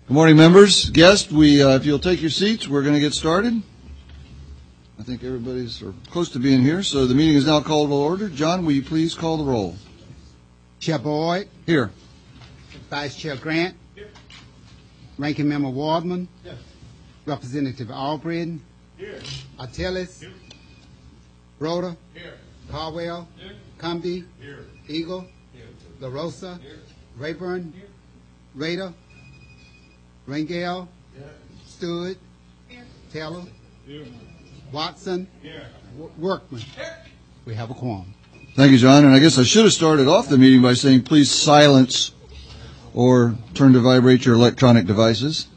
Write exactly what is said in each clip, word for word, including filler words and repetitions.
Good morning, members, guests. We, uh, if you'll take your seats, we're going to get started. I think everybody's or close to being here, so the meeting is now called to order. John, will you please call the roll? Chair Boyd. Here. Vice Chair Grant. Here. Ranking Member Waldman. Here. Representative Albritton. Here. Artelis. Here. Broder. Here. Caldwell. Here. Cumbie. Here. Eagle. Here. LaRosa. Here. Rayburn. Here. Rader. Rangel. Here. Stewart. Here. Taylor. Here. Watson. Here. Workman. Here. We have a quorum. Thank you, John. And I guess I should have started off the meeting by saying please silence or turn to vibrate your electronic devices.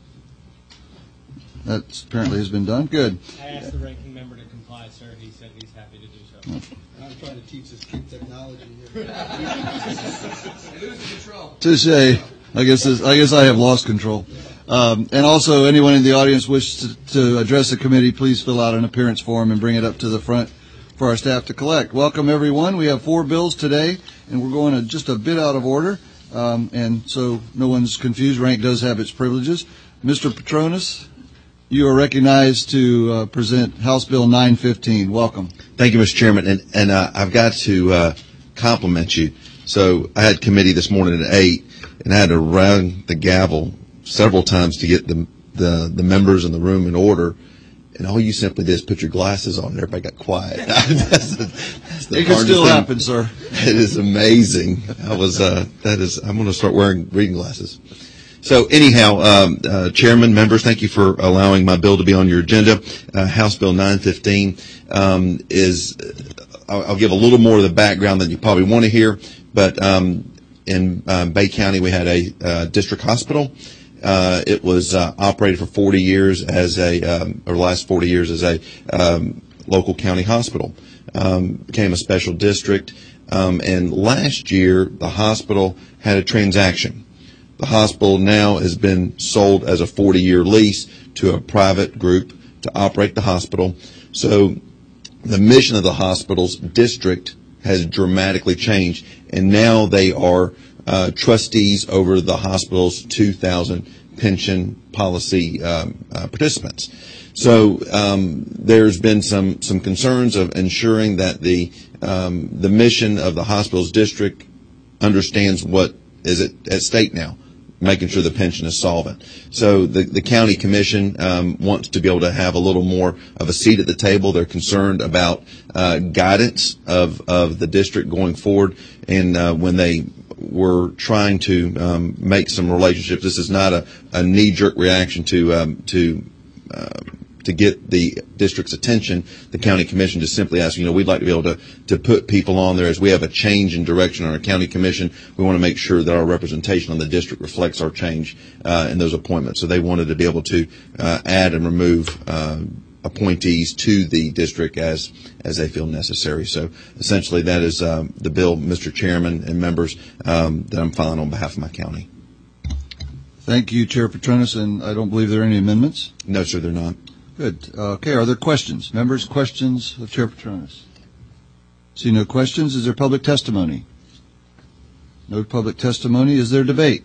That apparently has been done. Good. I asked the ranking member to comply, sir. He said he's happy to do so. Oh. I'm trying to teach this kid technology here. Losing control. Touche. I guess this, I guess I have lost control. Um, and also, anyone in the audience wishes to, to address the committee, please fill out an appearance form and bring it up to the front for our staff to collect. Welcome, everyone. We have four bills today, and we're going to just a bit out of order. Um, and so no one's confused. Rank does have its privileges. Mister Petronas, you are recognized to uh, present House Bill nine fifteen. Welcome. Thank you, Mister Chairman. And, and uh, I've got to uh, compliment you. So I had committee this morning at eight, and I had to round the gavel several times to get the, the, the members in the room in order. And all you simply did is put your glasses on, and everybody got quiet. that's the, that's the it can still thing. happen, sir. It is amazing. I was uh, that is. I'm going to start wearing reading glasses. So anyhow, um, uh, Chairman, members, thank you for allowing my bill to be on your agenda. Uh, House Bill nine fifteen um, is. I'll, I'll give a little more of the background than you probably want to hear, but um, in um, Bay County we had a uh, district hospital. Uh, it was uh, operated for forty years as a, um, or the last forty years as a um, local county hospital. Um, became a special district, um, and last year the hospital had a transaction. The hospital now has been sold as a forty-year lease to a private group to operate the hospital. So the mission of the hospital's district has dramatically changed, and now they are Uh, trustees over the hospital's two thousand pension policy um, uh, participants. So um, there's been some some concerns of ensuring that the um, the mission of the hospital's district understands what is at, at stake now, making sure the pension is solvent. So the, the county commission um, wants to be able to have a little more of a seat at the table. They're concerned about uh, guidance of, of the district going forward, and uh, when they we're trying to um, make some relationships. This is not a, a knee-jerk reaction to um, to uh, to get the district's attention. The county commission just simply asks, you know, we'd like to be able to to put people on there as we have a change in direction on our county commission. We want to make sure that our representation on the district reflects our change uh, in those appointments. So they wanted to be able to uh, add and remove Uh, appointees to the district as as they feel necessary. So essentially that is um, the bill, Mister Chairman and members, um, that I'm filing on behalf of my county. Thank you, Chair Petronas, and I don't believe there are any amendments? No, sir, they're not. Good. Uh, okay, are there questions? Members, questions of Chair Petronas? See no questions. Is there public testimony? No public testimony. Is there debate?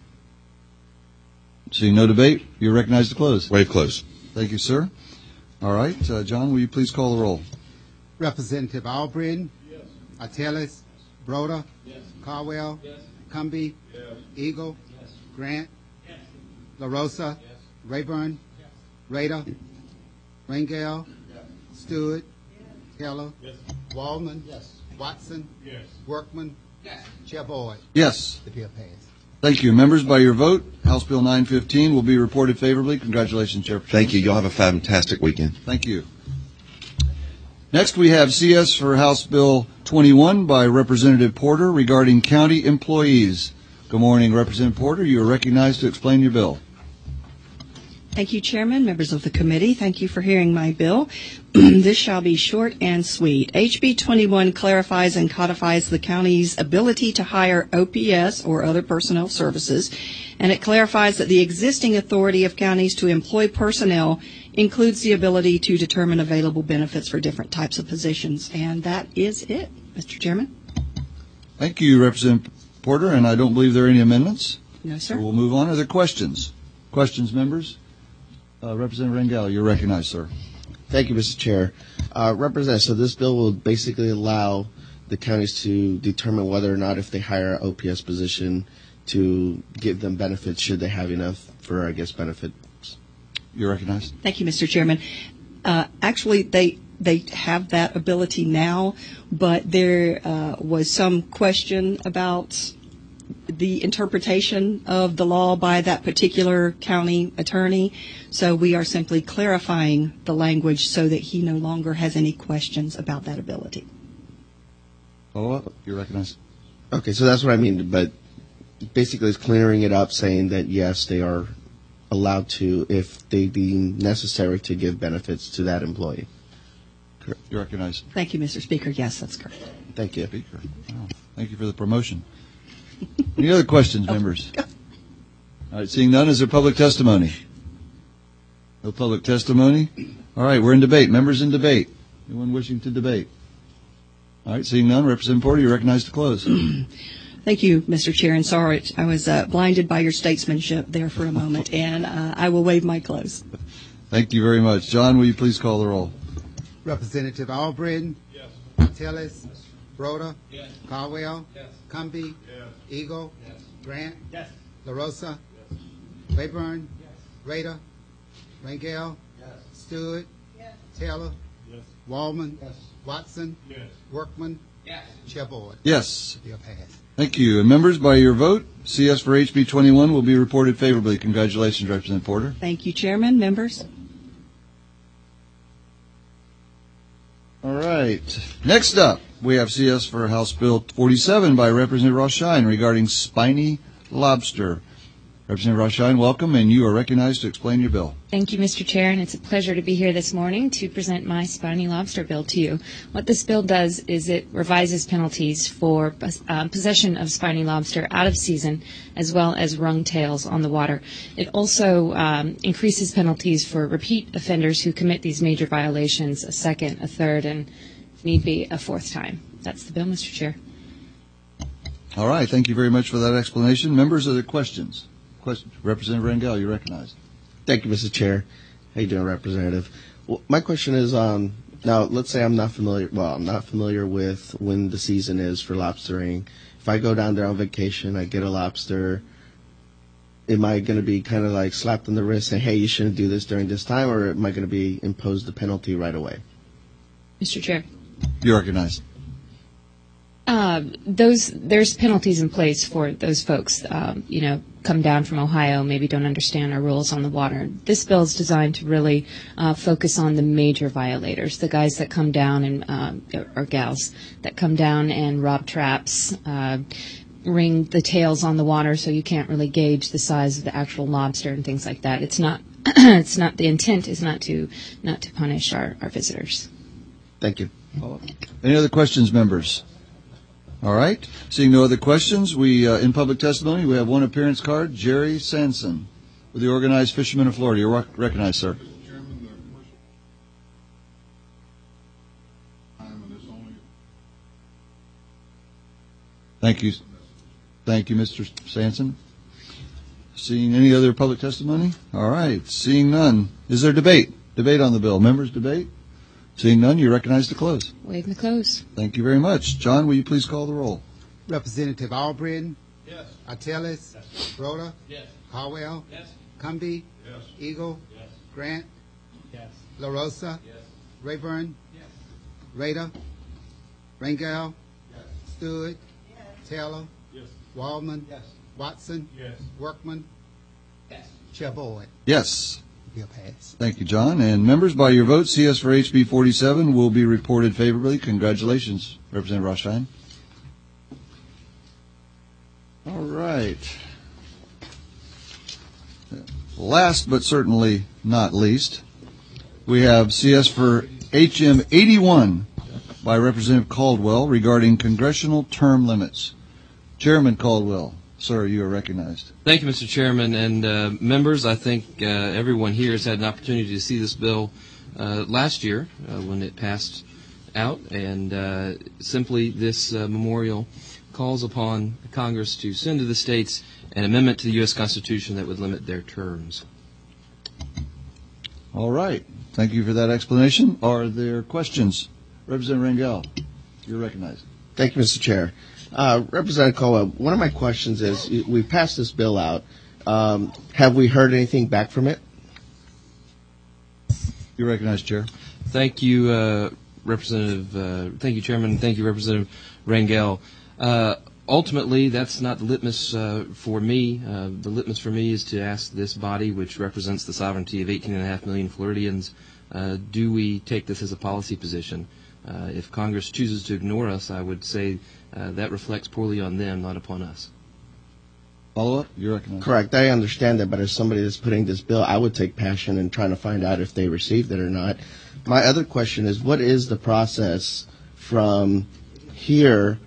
See no debate. You're recognized to close. Waive close. Thank you, sir. All right. Uh, John, will you please call the roll? Representative Albritton. Yes. Artelis. Broder. Yes. Caldwell. Yes. Cumbie. Yes. Eagle. Yes. Grant. Yes. LaRosa. Yes. Rayburn. Yes. Rader. Rangel. Yes. Stewart. Taylor. Yes. Waldman. Yes. Watson. Yes. Workman. Yes. Chair Boyd. Yes. The bill passed. Thank you. Members, by your vote, House Bill nine fifteen will be reported favorably. Congratulations, Chair Petronas. Thank you. Y'all have a fantastic weekend. Thank you. Next, we have C S for House Bill twenty-one by Representative Porter regarding county employees. Good morning, Representative Porter. You are recognized to explain your bill. Thank you, Chairman, members of the committee. Thank you for hearing my bill. This shall be short and sweet. H B twenty-one clarifies and codifies the county's ability to hire O P S or other personnel services, and it clarifies that the existing authority of counties to employ personnel includes the ability to determine available benefits for different types of positions. And that is it, Mister Chairman. Thank you, Representative Porter, and I don't believe there are any amendments. No, sir. So we'll move on. Are there questions? Questions, members? Uh, Representative Rangel, you're recognized, sir. Thank you, Mister Chair. Uh, Representative, so this bill will basically allow the counties to determine whether or not if they hire an O P S position to give them benefits should they have enough for, I guess, benefits. You're recognized. Thank you, Mister Chairman. Uh, actually, they they have that ability now, but there uh, was some question about the interpretation of the law by that particular county attorney. So we are simply clarifying the language so that he no longer has any questions about that ability. Follow up? You're recognized. Okay, so that's what I mean, but basically it's clearing it up, saying that, yes, they are allowed to, if they deem necessary, to give benefits to that employee. Correct. You're recognized. Thank you, Mister Speaker. Yes, that's correct. Thank you. Speaker. Wow. Thank you for the promotion. Any other questions, members? All right, seeing none, is there public testimony? No public testimony? All right, we're in debate. Members in debate. Anyone wishing to debate? All right, seeing none, Representative Porter, you're recognized to close. Thank you, Mister Chair, and sorry, I was uh, blinded by your statesmanship there for a moment, and uh, I will waive my close. Thank you very much. John, will you please call the roll? Representative Albritton? Yes. Tillis? Yes. Rhoda? Yes. Caldwell? Yes. Cumbie? Yes. Eagle? Yes. Grant? Yes. LaRosa? Yes. Rayburn? Yes. Rader? Rangel? Yes. Stewart? Yes. Taylor? Yes. Waldman? Yes. Watson? Yes. Workman? Yes. Chair Board? Yes. Bill passed. Thank you. And members, by your vote, C S for H B twenty-one will be reported favorably. Congratulations, Representative Porter. Thank you, Chairman, members. All right. Next up, we have C S for House Bill forty-seven by Representative Rothschein regarding spiny lobster. Representative Rothschein, welcome, and you are recognized to explain your bill. Thank you, Mister Chair, and it's a pleasure to be here this morning to present my spiny lobster bill to you. What this bill does is it revises penalties for uh, possession of spiny lobster out of season, as well as wrung tails on the water. It also um, increases penalties for repeat offenders who commit these major violations a second, a third, and if need be, a fourth time. That's the bill, Mister Chair. All right. Thank you very much for that explanation. Members, are there questions? Question. Representative Rangel, you're recognized. Thank you, Mister Chair. How you doing, Representative? Well, my question is, um, now, let's say I'm not familiar, well, I'm not familiar with when the season is for lobstering. If I go down there on vacation, I get a lobster, am I going to be kind of like slapped on the wrist saying, hey, you shouldn't do this during this time, or am I going to be imposed the penalty right away? Mister Chair. You're recognized. Uh, those there's penalties in place for those folks. Um, you know, come down from Ohio, maybe don't understand our rules on the water. This bill is designed to really uh, focus on the major violators, the guys that come down and uh, or gals that come down and rob traps, uh, ring the tails on the water, so you can't really gauge the size of the actual lobster and things like that. It's not. it's not. The intent is not to not to punish our, our visitors. Thank you. Any other questions, members? All right. Seeing no other questions, we uh, in public testimony, we have one appearance card, Jerry Sanson, with the Organized Fishermen of Florida. You're rec- recognized, sir. Mister Chairman, the commercial time and it's only. Thank you. Thank you, Mister Sanson. Seeing any other public testimony? All right. Seeing none. Is there debate? Debate on the bill. Members debate? Seeing none, you're recognized to close. Waive the close. Thank you very much. John, will you please call the roll? Representative Albritton? Yes. Artelis? Yes. Rhoda? Yes. Caldwell? Yes. Cumbie? Yes. Eagle? Yes. Grant? Yes. LaRosa? Yes. Rayburn? Yes. Rader? Rangel? Yes. Stewart? Taylor? Yes. Waldman? Yes. Watson? Yes. Workman? Yes. Chair Board? Yes. Bill passed. Thank you, John. And members, by your vote, C S for H B forty-seven will be reported favorably. Congratulations, Representative Rothschein. All right. Last but certainly not least, we have C S for H M eighty-one by Representative Caldwell regarding congressional term limits. Chairman Caldwell, sir, you are recognized. Thank you, Mister Chairman, and uh, members. I think uh, everyone here has had an opportunity to see this bill uh, last year uh, when it passed out, and uh, simply this uh, memorial calls upon Congress to send to the states an amendment to the U S Constitution that would limit their terms. All right. Thank you for that explanation. Are there questions? Representative Rangel, you're recognized. Thank you, Mister Chair. Uh, Representative Caldwell, one of my questions is, we passed this bill out. Um, have we heard anything back from it? You're recognized, Chair. Thank you, uh, Representative. Uh, thank you, Chairman. Thank you, Representative Rangel. Uh, ultimately, that's not the litmus uh, for me. Uh, the litmus for me is to ask this body, which represents the sovereignty of eighteen and a half million Floridians, uh, do we take this as a policy position? Uh, if Congress chooses to ignore us, I would say uh, that reflects poorly on them, not upon us. Follow up? You're recognized. Correct. I understand that, but as somebody that's putting this bill, I would take passion in trying to find out if they received it or not. My other question is, what is the process from here,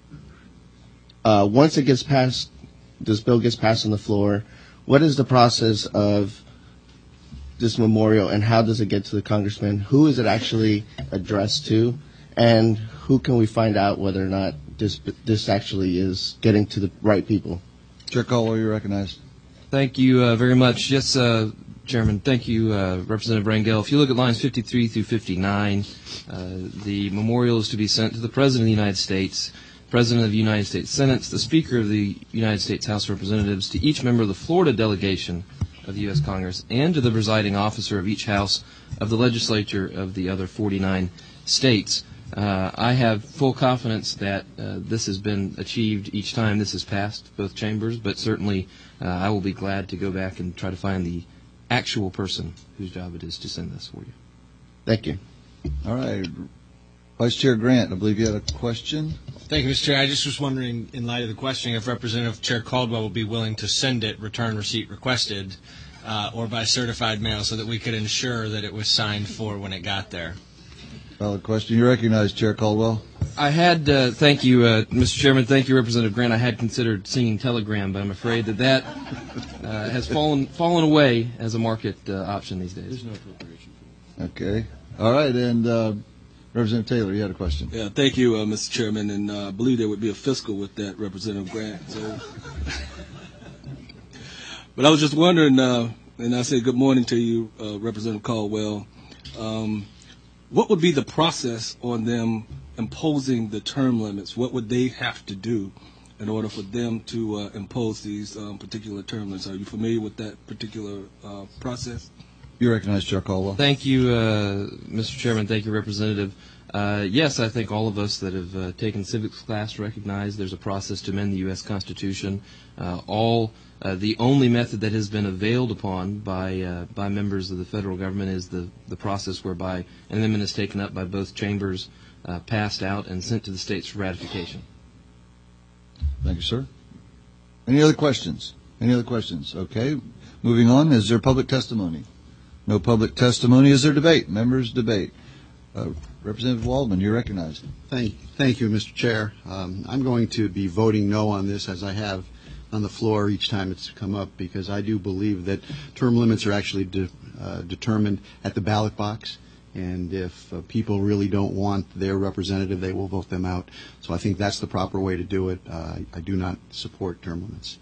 uh, once it gets passed, this bill gets passed on the floor, what is the process of this memorial, and how does it get to the congressman? Who is it actually addressed to, and who can we find out whether or not this this actually is getting to the right people? Chair Caldwell, you're recognized. Thank you uh, very much. Yes, uh, Chairman. Thank you, uh, Representative Rangel. If you look at lines fifty-three through fifty-nine, uh, the memorial is to be sent to the President of the United States, President of the United States Senate, the Speaker of the United States House of Representatives, to each member of the Florida delegation of the U S Congress, and to the presiding officer of each house of the legislature of the other forty-nine states. Uh, I have full confidence that uh, this has been achieved each time this has passed both chambers, but certainly uh, I will be glad to go back and try to find the actual person whose job it is to send this for you. Thank you. All right. Vice Chair Grant, I believe you had a question. Thank you, Mister Chair. I just was wondering, in light of the questioning, if Representative Chair Caldwell will be willing to send it, return receipt requested, uh, or by certified mail, so that we could ensure that it was signed for when it got there. Valid question. You recognize, Chair Caldwell. I had, uh, thank you, uh, Mister Chairman, thank you, Representative Grant. I had considered singing Telegram, but I'm afraid that that uh, has fallen fallen away as a market uh, option these days. There's no appropriation for it. Okay. All right. And uh, Representative Taylor, you had a question. Yeah, thank you, uh, Mister Chairman. And uh, I believe there would be a fiscal with that, Representative Grant. So, but I was just wondering, uh, and I say good morning to you, uh, Representative Caldwell. Um, What would be the process on them imposing the term limits? What would they have to do in order for them to uh, impose these um, particular term limits? Are you familiar with that particular uh, process? You recognize, Chair Caldwell. Thank you, uh, Mister Chairman. Thank you, Representative. Uh, yes, I think all of us that have uh, taken civics class recognize there's a process to amend the U S Constitution. Uh, all uh, the only method that has been availed upon by uh, by members of the federal government is the, the process whereby an amendment is taken up by both chambers, uh, passed out, and sent to the states for ratification. Thank you, sir. Any other questions? Any other questions? Okay. Moving on. Is there public testimony? No public testimony. Is there debate? Members debate. Uh, Representative Waldman, you're recognized. Thank, thank you, Mister Chair. Um, I'm going to be voting no on this, as I have on the floor each time it's come up, because I do believe that term limits are actually de, uh, determined at the ballot box, and if uh, people really don't want their representative, they will vote them out. So I think that's the proper way to do it. Uh, I, I do not support term limits.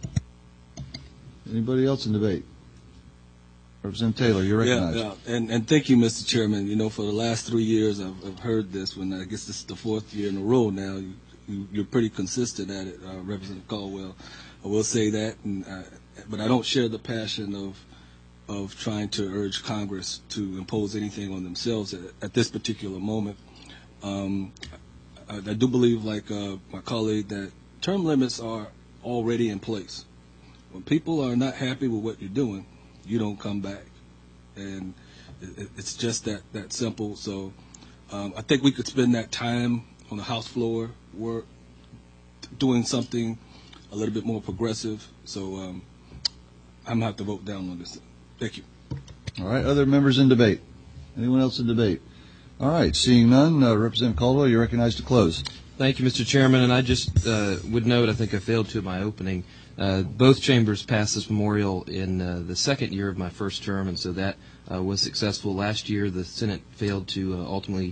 Anybody else in debate? Representative Taylor, you're recognized. Yeah, yeah. And, and thank you, Mister Chairman. You know, for the last three years, I've, I've heard this. When I guess this is the fourth year in a row now. You, you, you're pretty consistent at it, uh, Representative Caldwell. I will say that, and, uh, but I don't share the passion of of trying to urge Congress to impose anything on themselves at, at this particular moment. Um, I, I do believe, like uh, my colleague, that term limits are already in place. When people are not happy with what you're doing, you don't come back, and it, it's just that, that simple. So um, I think we could spend that time on the House floor work, doing something a little bit more progressive. So um, I'm going to have to vote down on this. Thank you. All right. Other members in debate? Anyone else in debate? All right. Seeing none, uh, Representative Caldwell, you're recognized to close. Thank you, Mister Chairman. And I just uh, would note, I think I failed to at my opening, Uh, both chambers passed this memorial in uh, the second year of my first term, and so that uh, was successful. Last year, the Senate failed to uh, ultimately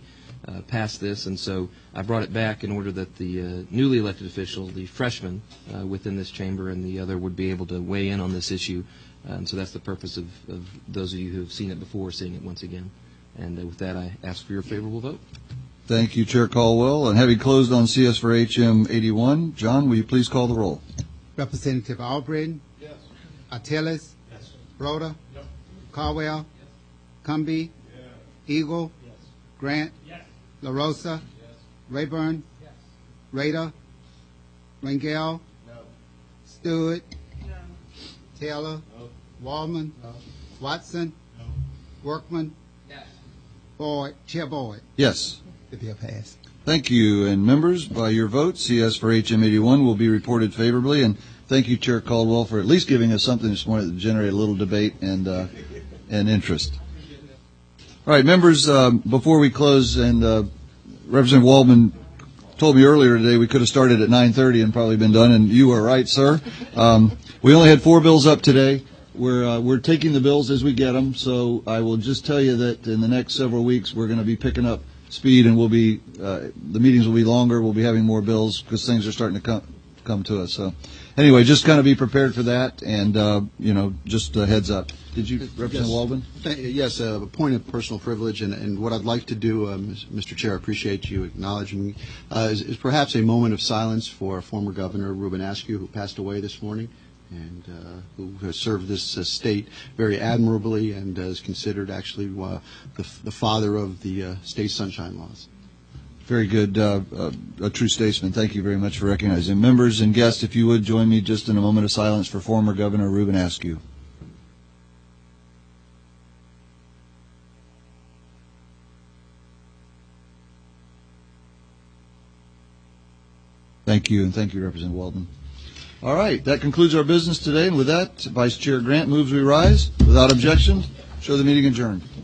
uh, pass this, and so I brought it back in order that the uh, newly elected official, the freshman uh, within this chamber and the other, would be able to weigh in on this issue. Uh, and so that's the purpose of, of those of you who have seen it before seeing it once again. And uh, with that, I ask for your favorable vote. Thank you, Chair Caldwell. And having closed on C S for H M eighty-one, John, will you please call the roll? Representative Albritton? Yes. Artelis? Yes. Rhoda? Yes. Caldwell? Yes. Cumby? Yes. Eagle? Yes. Grant? Yes. La Rosa? Yes. Rayburn? Yes. Rader? Rangel? No. Stewart? No. Taylor? No. Waldman? No. Watson? No. Workman? Yes. Boyd? Chair Boyd? Yes. The bill passed. Thank you. And members, by your vote, C S for H M eighty-one will be reported favorably. And thank you, Chair Caldwell, for at least giving us something this morning to generate a little debate and uh, and interest. All right, members, um, before we close, and uh, Representative Waldman told me earlier today we could have started at nine thirty and probably been done, and you were right, sir. Um, we only had four bills up today. We're uh, we're taking the bills as we get them, so I will just tell you that in the next several weeks we're going to be picking up speed, and we'll be uh, the meetings will be longer. We'll be having more bills because things are starting to come come to us. So, anyway, just kind of be prepared for that, and uh, you know, just a heads up. Did you, Representative yes. Waldman? Yes, uh, a point of personal privilege, and, and what I'd like to do, um, Mister Chair, I appreciate you acknowledging me, uh, is, is perhaps a moment of silence for former Governor Ruben Askew, who passed away this morning, and uh, who has served this uh, state very admirably and uh, is considered actually uh, the, the father of the uh, state sunshine laws. Very good, uh, uh, a true statesman. Thank you very much for recognizing. Members and guests, if you would join me just in a moment of silence for former Governor Ruben Askew. Thank you, and thank you, Representative Waldman. All right, that concludes our business today, and with that, Vice Chair Grant moves we rise. Without objection, show the meeting adjourned.